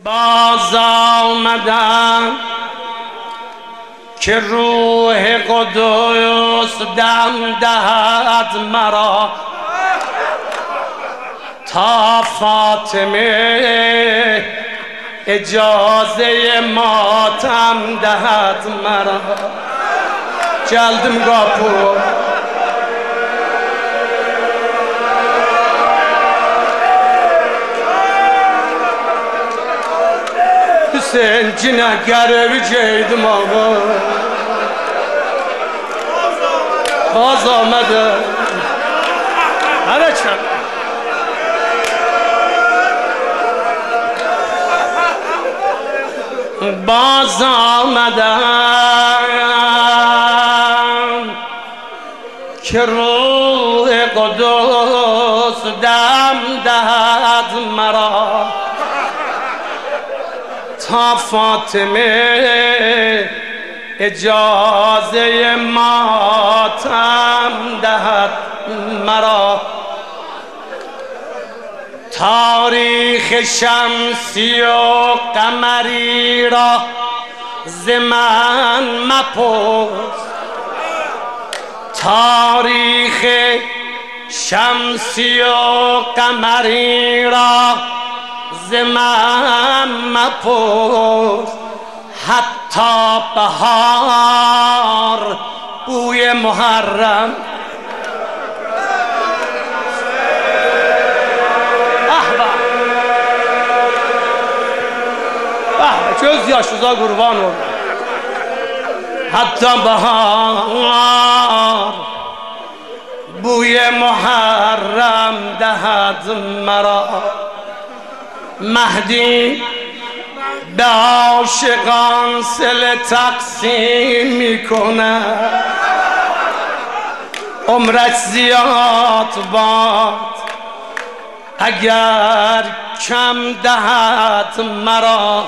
باز آمدم که روح قدوس دم دهد مرا تا فاطمه اجازه ماتم دهد مرا. جلدم گاپو Hüseyin cine görevceydim ama Baz Ahmet'e Evet çak Baz Ahmet'e Ki ruh Kudüs dem dehad mera تا فاطمه اجازه ماتم دهد مرا. تاریخ شمسی و قمری را ز من مپرس تاریخ شمسی و قمری را ز من مپرس حتی بهار بوی محرم جز یاشوزا قربان ol حتی بهار بوی محرم دهد مرا. مهدی به عاشقان صله تقسیم میکنه عمرش زیاد باد اگر کم دهد مرا.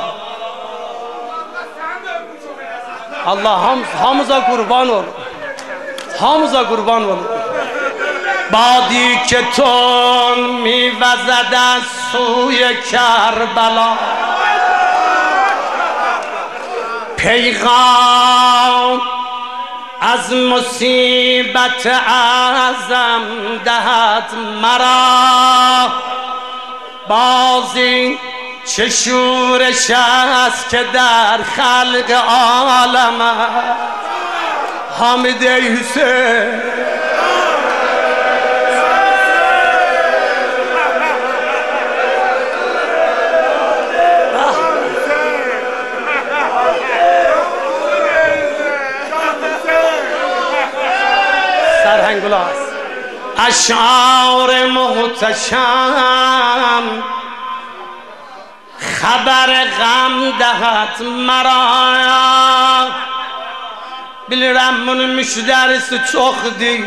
الله همزا قربان ol همزا قربان ol. بادی که تون میوزد از سوی کربلا پیغام از مصیبت اعظم دهد مرا. بازی چه شورش است که در خلق عالم حامد حسین اشعار محتشم خبر غم دهد مرا. bilirim bunun müşterisi çokdu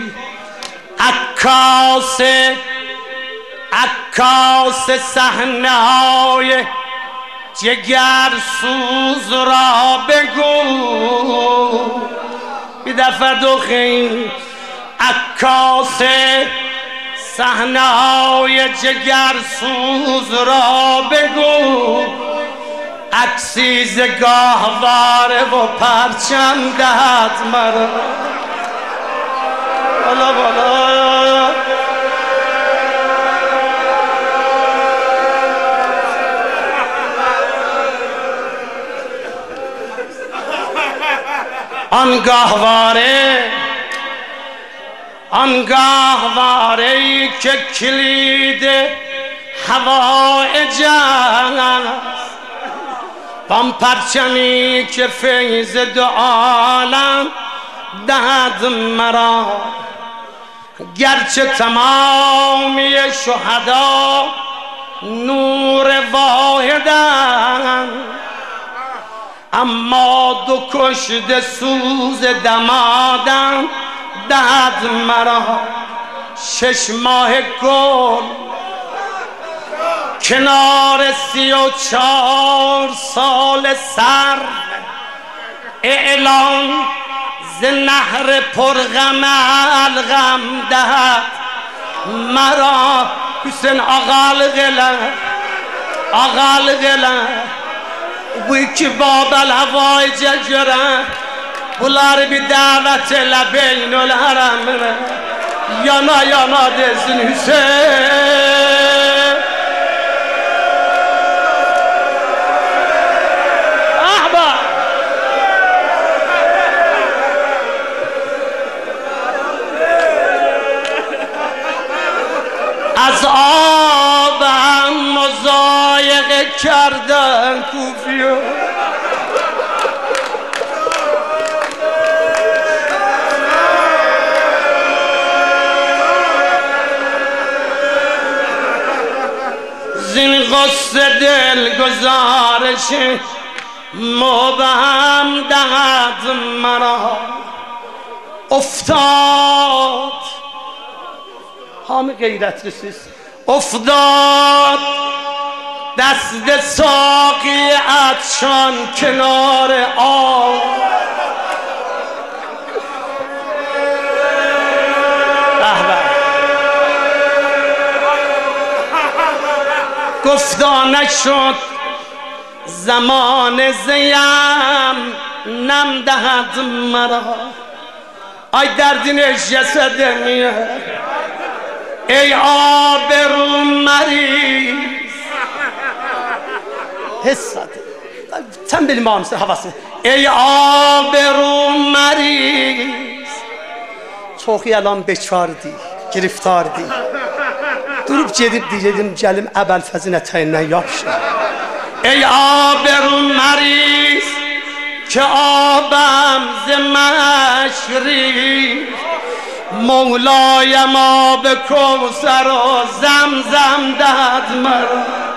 عکاس صحنه های جگر سوز را بگو bir دفعه دخین عکاس صحنه های جگر سوز را بگو عکسی ز گاهواره و پرچم دهد مرا. بالا بالا آن گاهواره که کلید هوایج است آن پرچمی که فیض دو عالم دهد مرا. گرچه تمامی شهدا نور واحدند اما دو کشته سوز دمادم دهد مرا. 6 ماه گل کنار 34 سال سر اعلان ز نهر پرغم الغم دهد مرا. حسین آقا الغلا ki Babel havai cegere Bunlar bir davet ile beynül haremine Yana yana desin Hüseyin Ahba از آبم مضایقه کردن کوفیو زین غصه دل گزارش مبهم دهد مرا افتاد همه غیرتلisiz افتاد دست ساقی عطشان کنار آب گفتا نشد زمان زیم نم دهد مرا ای دردین جسدمی ای آبرو مریض حسد sen benim ağamsın havası ey آبرو مریض çok yalan bekardı giriftardı durup gedib deyirdim gəlim Əbəlfəzin ətəyindən yapışır ey آبرو مریض که آبم ز مشرق مولایم آب کوثر و زمزم دهد مرا